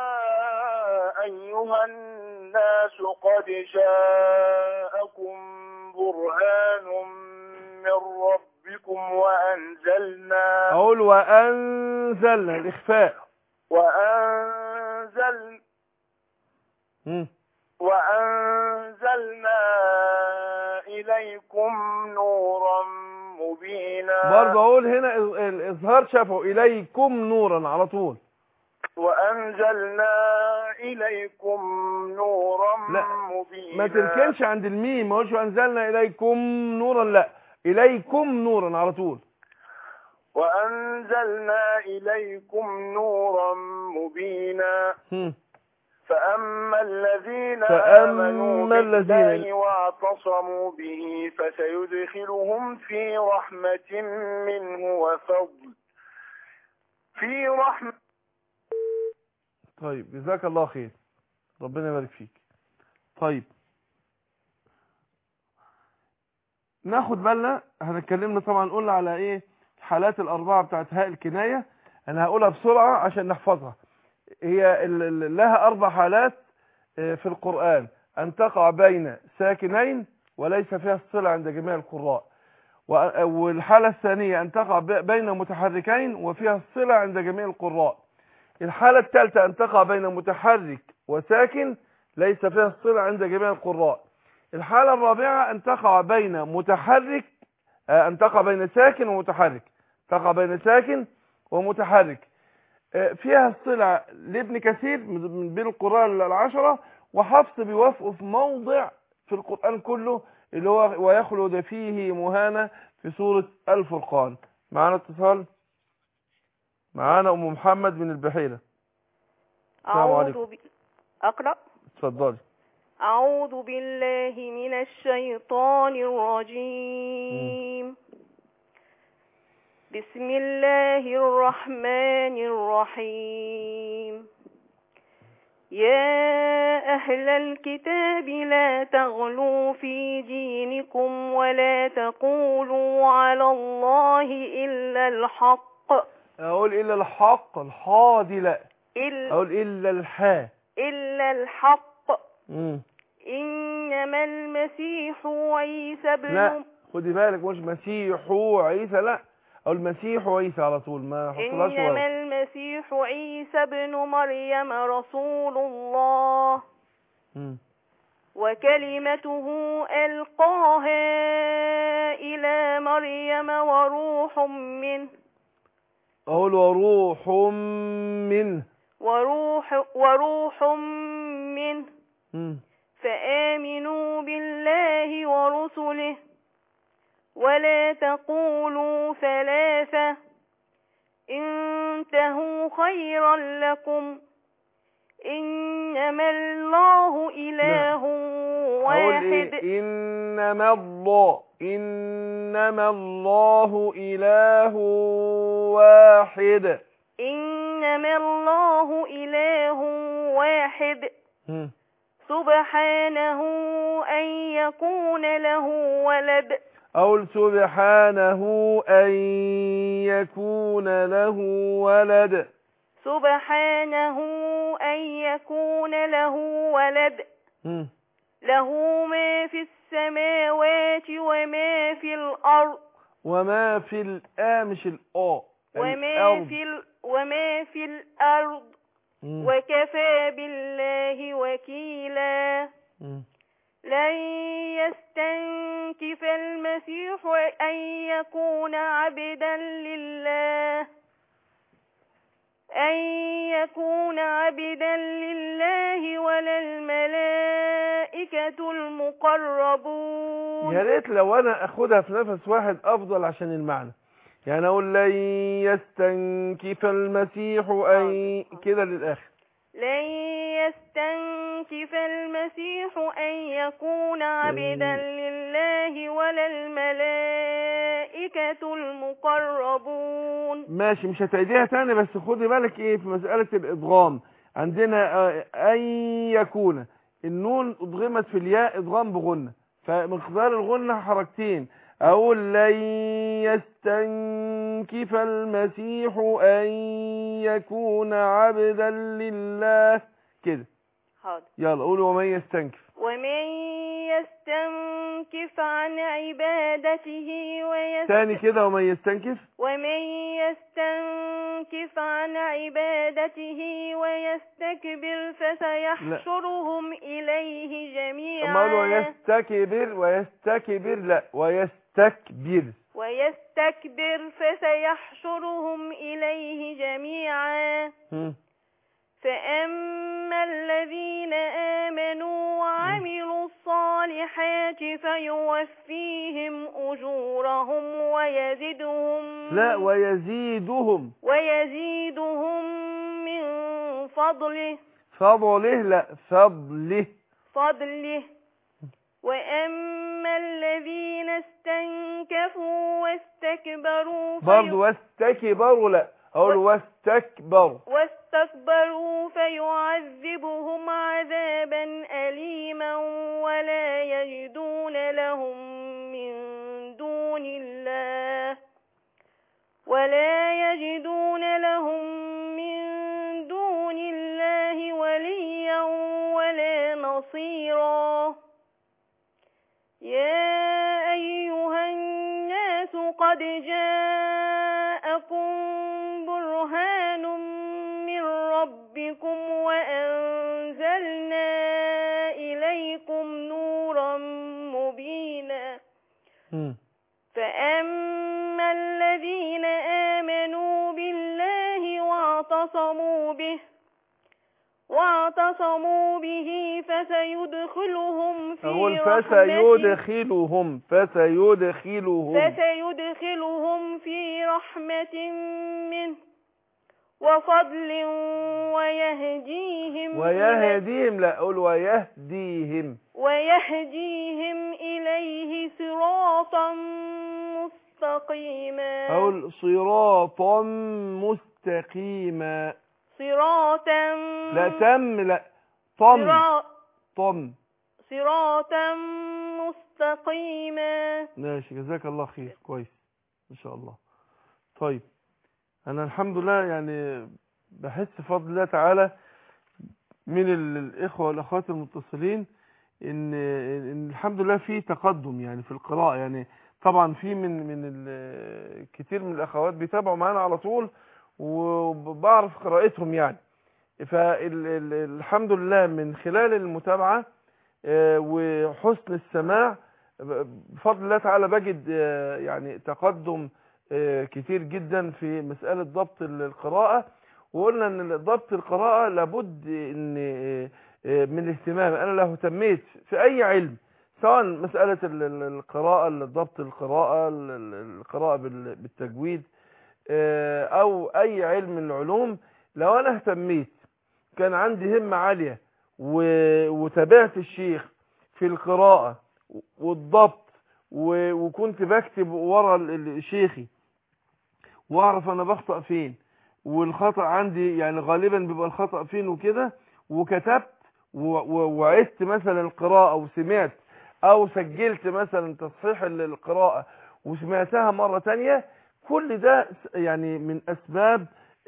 أيها الناس قد جاءكم برهان من ربكم وأنزلنا.
أقول وأنزلنا الإخفاء.
وأنزلنا إليكم نورا مبينا.
برضه أقول هنا الإظهار شافه إليكم نورا على طول.
وأنزلنا إليكم نورا مبينا.
ما تركنش عند الميم، ما قولش وأنزلنا إليكم نورا، لا، إليكم نورا على طول.
وأنزلنا إليكم نورا مبينا. فأما الذين آمنوا بالله واعتصموا به فسيدخلهم في رحمة منه وفضل. في رحمة.
طيب جزاك الله خير، ربنا يبارك فيك. طيب ناخد بالنا، هنتكلمنا طبعا قلنا على ايه الحالات الاربعه بتاعت هاء الكنايه. انا هقولها بسرعه عشان نحفظها. هي لها 4 حالات في القرآن: أن تقع بين ساكنين وليس فيها الصلة عند جميع القراء، والحالة الثانية أن تقع بين متحركين وفيها الصلة عند جميع القراء. الحالة الثالثة أن تقع بين متحرك وساكن ليس فيها الصلة عند جميع القراء. الحالة الرابعة أن تقع بين متحرك، أن تقع بين ساكن ومتحرك، تقع بين ساكن ومتحرك فيها الصلة لابن كثير من بين القراء 10، وحفص بيوافقه في موضع في القرآن كله اللي هو ويخلد فيه مهانة في سورة الفرقان. معانا اتصال، معانا أم محمد من البحيرة. السلام عليكم.
أقرأ.
اتفضلي.
أعوذ بالله من الشيطان الرجيم. بسم الله الرحمن الرحيم. يا أهل الكتاب لا تغلوا في دينكم ولا تقولوا على الله إلا الحق.
أقول إلا الحق، الحاء دي لا، أقول إلا الحاء،
إلا الحق. إنما المسيح عيسى ابن،
لا خدي بالك، مش مسيح عيسى، لا، أو المسيح عيسى على طول، ما حصلهاش.
إنما المسيح عيسى ابن مريم رسول الله وكلمته ألقاها إلى مريم وروح منه.
أقول وروح منه،
وروح منه. فآمنوا بالله ورسله ولا تقولوا ثلاثة، انتهوا خيرا لكم، إنما الله إله واحد.
إنما الله إله واحد.
إنما الله إله واحد. سبحانه أن يكون له ولد.
أقول سبحانه أن يكون له ولد.
سبحانه أن يكون له ولد له ما في السماوات وما في الأرض
وما في مش الآ
وما في الأرض وكفى بالله وكيلا لن يستنكف المسيح أن يكون عبدا لله ولا الملائكة المقربون.
يا ريت لو انا اخدها في نفس واحد افضل عشان المعنى. يعني اقول لن يستنكف المسيح ان كده للاخر.
لن يستنكف المسيح أن يكون عبدا لله ولا الملائكة المقربون.
ماشي، مش هتعيديها تاني، بس خدي بالك ايه في مسألة الادغام. عندنا ان يكون النون ادغمت في الياء ادغام بغنة، فمقدار الغنة حركتين. اقول لن يستنكف المسيح ان يكون عبدا لله كده.
حاضر.
يلا قولوا ومن يستنكف.
ومن يستنكف عن عبادته
تاني كده ومن يستنكف.
ومن يستنكف عن عبادته ويستكبر فسيحشرهم إليه جميعا.
أما قولوا ويستكبر لا
ويستكبر فسيحشرهم إليه جميعا. فأما الذين آمنوا وعملوا الصالحات فيوفيهم أجورهم ويزيدهم من فضله. وأما الذين استنكفوا واستكبروا واستكبروا فيعذبهم عذابا أليما ولا يجدون لهم من دون الله وليا ولا نصيرا. يا أيها الناس قد جاءكم برهان من ربكم وأنزلنا إليكم نورا مبينا. فأما الذين آمنوا بالله واعتصموا به فسيدخلهم في رحمة منه وفضل ويهديهم إليه صراطا مستقيما. صراطا مستقيما.
ماشي، جزاك الله خير، كويس ان شاء الله. طيب انا الحمد لله يعني بحس بفضل الله تعالى من الاخوه والاخوات المتصلين ان الحمد لله في تقدم يعني في القراءه. يعني طبعا في من كتير من الاخوات بيتابعوا معانا على طول وبعرف قراءتهم يعني. فالحمد لله من خلال المتابعه وحسن السماع بفضل الله تعالى بجد يعني تقدم كتير جدا في مسألة ضبط القراءة. وقلنا ان ضبط القراءة لابد ان من الاهتمام. انا لو اهتميت في اي علم سواء مسألة القراءة، ضبط القراءة بالتجويد او اي علم من العلوم، لو انا اهتميت كان عندي همة عالية وتابعت الشيخ في القراءة والضبط وكنت بكتب ورا شيخي واعرف انا بخطأ فين والخطأ عندي يعني غالبا بيبقى الخطأ فين وكده، وكتبت وعدت مثلا القراءة وسمعت او سجلت مثلا تصحيح القراءة وسمعتها مرة تانية، كل ده يعني من اسباب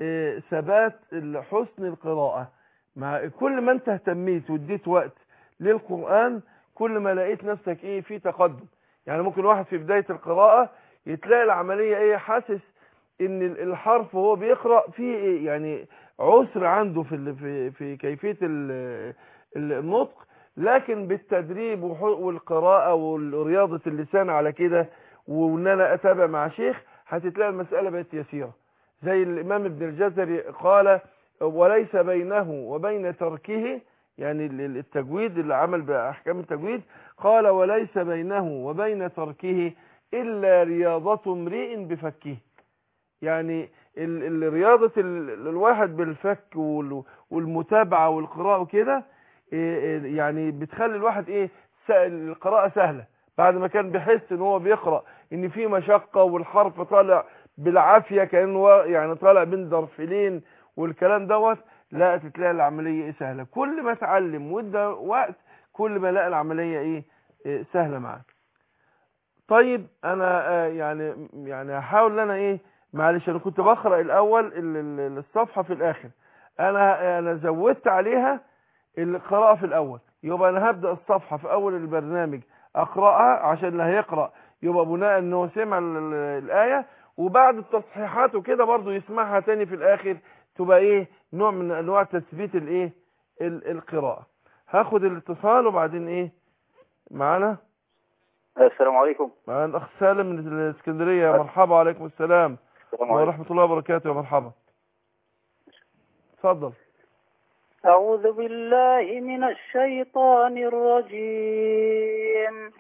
ثبات حسن القراءة. مع كل ما انت اهتميت واديت وقت للقرآن كل ما لقيت نفسك في تقدم. يعني ممكن واحد في بداية القراءة يتلاقي العملية حاسس ان الحرف وهو بيقرأ فيه يعني عسر عنده في كيفية النطق، لكن بالتدريب والقراءة ورياضة اللسان على كده وان انا اتابع مع شيخ هتتلاقي المسألة بقت يسيرة. زي الامام ابن الجزري قال وليس بينه وبين تركه، يعني التجويد اللي عمل بأحكام التجويد، قال وليس بينه وبين تركه إلا رياضة امرئ بفكه. يعني رياضة الواحد بالفك والمتابعة والقراءة وكده يعني بتخلي الواحد القراءة سهلة. بعد ما كان بيحس ان هو بيقرأ ان في مشقة والحرف طالع بالعافية كأنه يعني طالع بين ضرفلين والكلام دوت، لا تتلاقي العملية سهلة. كل ما اتعلم وادى وقت كل ما لقى العملية سهلة معاه. طيب انا يعني هحاول ان انا معلش انا كنت بقرأ الاول الصفحة في الاخر، انا زودت عليها القراءة في الاول، يبقى انا هبدأ الصفحة في اول البرنامج اقرأها عشان اللي هيقرأ يبقى بناء انه سمع الآية، وبعد التصحيحات وكده برضو يسمعها تاني في الاخر، تبقى نوع من انواع تثبيت القراءة. هاخد الاتصال وبعدين معانا.
السلام عليكم.
معانا الاخ سالم من الاسكندرية. مرحبا. عليكم السلام ورحمة الله وبركاته. يا مرحبا. اتفضل.
أعوذ بالله من الشيطان الرجيم.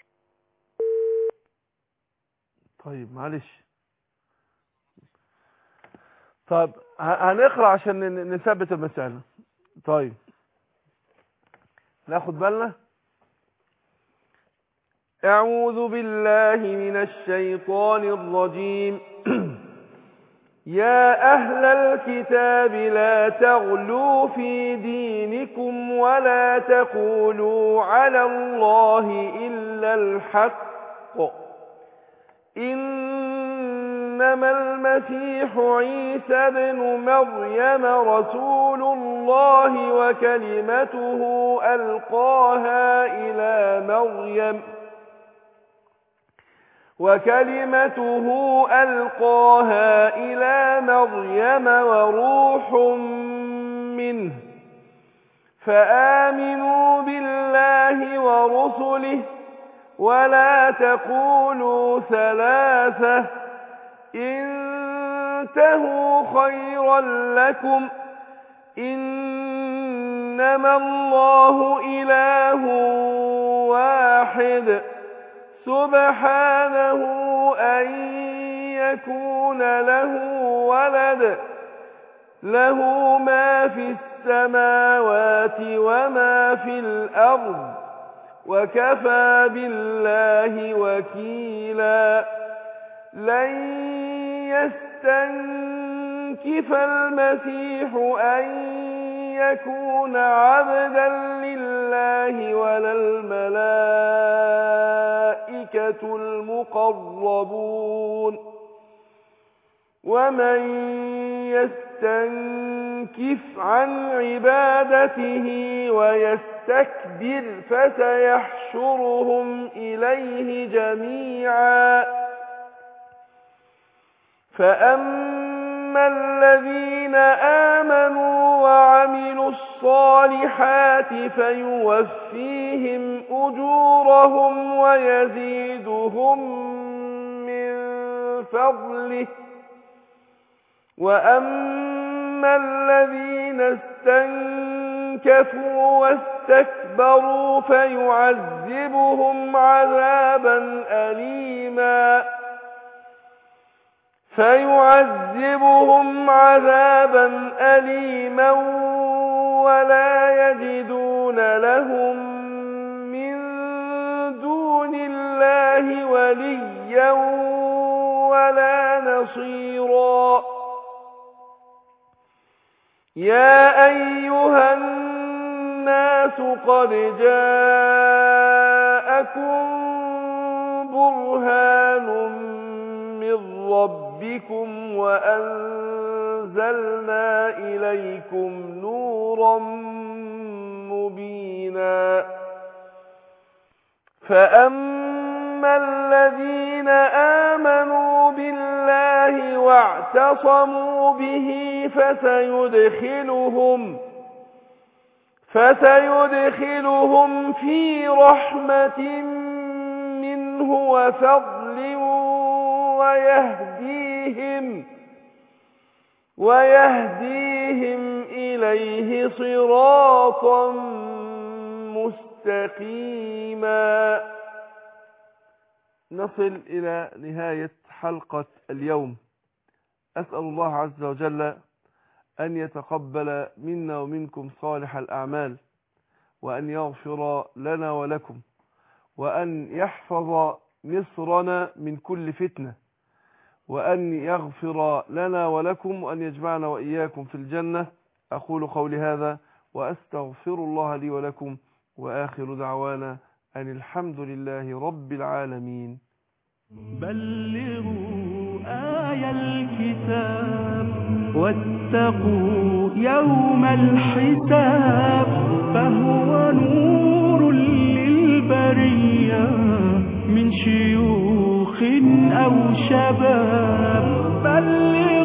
طيب معلش. طب هنقرأ عشان نثبت المسألة. طيب ناخد بالنا. أعوذ بالله من الشيطان الرجيم. يا أهل الكتاب لا تغلوا في دينكم ولا تقولوا على الله إلا الحق، إنما المسيح عيسى بن مريم رسول الله وكلمته ألقاها إلى مريم وروح منه، فآمنوا بالله ورسله ولا تقولوا ثلاثة، انتهوا خيرا لكم، إنما الله إله واحد سبحانه أن يكون له ولد، له ما في السماوات وما في الأرض وكفى بالله وكيلا. لن يستنكف المسيح أن يكون عبدا لله ولا الملائكة المقربون، ومن يستنكف عن عبادته ويستكبر فسيحشرهم إليه جميعا. فأما الذين آمنوا وعملوا الصالحات فيوفيهم أجورهم ويزيدهم من فضله، وأما الذين استنكفوا واستكبروا فيعذبهم عذابا أليما ولا يجدون لهم من دون الله وليا ولا نصيرا. يا أيها الناس قد جاءكم برهان من ربكم وأنزلنا أنزلنا إليكم نورا مبينا فأما الذين آمنوا بالله واعتصموا به فسيدخلهم في رحمة منه وفضل ويهديهم إليه صراطا مستقيما. نصل إلى نهاية حلقة اليوم. أسأل الله عز وجل أن يتقبل منا ومنكم صالح الأعمال، وأن يغفر لنا ولكم، وأن يحفظ مصرنا من كل فتنة، وأن يغفر لنا ولكم، وأن يجمعنا وإياكم في الجنة. أقول قولي هذا وأستغفر الله لي ولكم، وآخر دعوانا أن الحمد لله رب العالمين.
بلغوا آية الكتاب واتقوا يوم الحساب، فهو نور للبرية من شيوخ أو شباب. بلغوا